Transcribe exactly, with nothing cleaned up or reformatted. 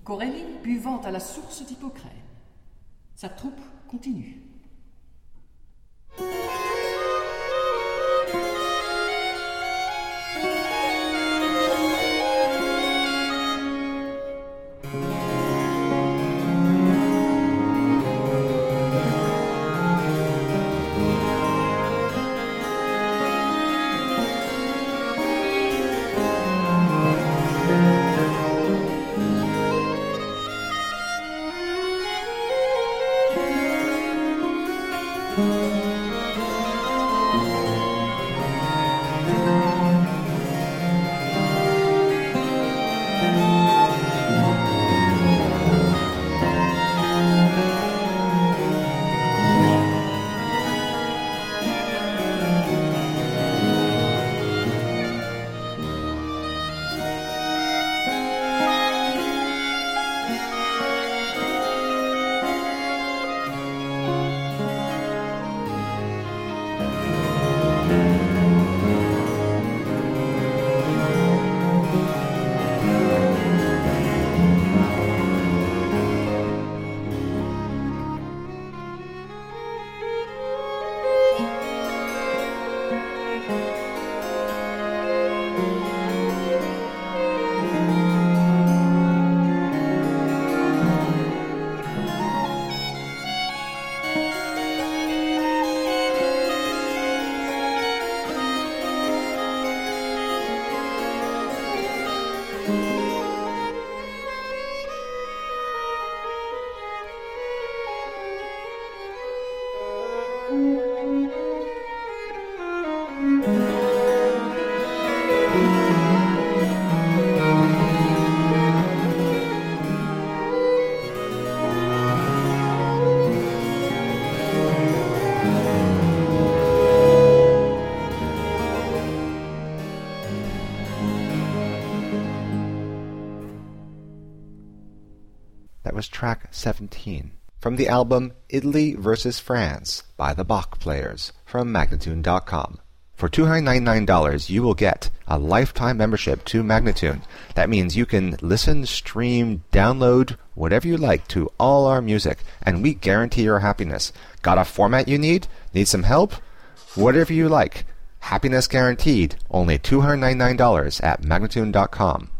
Corélie buvant à la source d'Hippocrète. Sa troupe continue. That was track seventeen from the album Italy versus France by the Bach Players from Magnatune dot com. For two hundred ninety-nine dollars, you will get a lifetime membership to Magnatune. That means you can listen, stream, download, whatever you like to all our music, and we guarantee your happiness. Got a format you need? Need some help? Whatever you like. Happiness guaranteed. Only two hundred ninety-nine dollars at Magnatune dot com.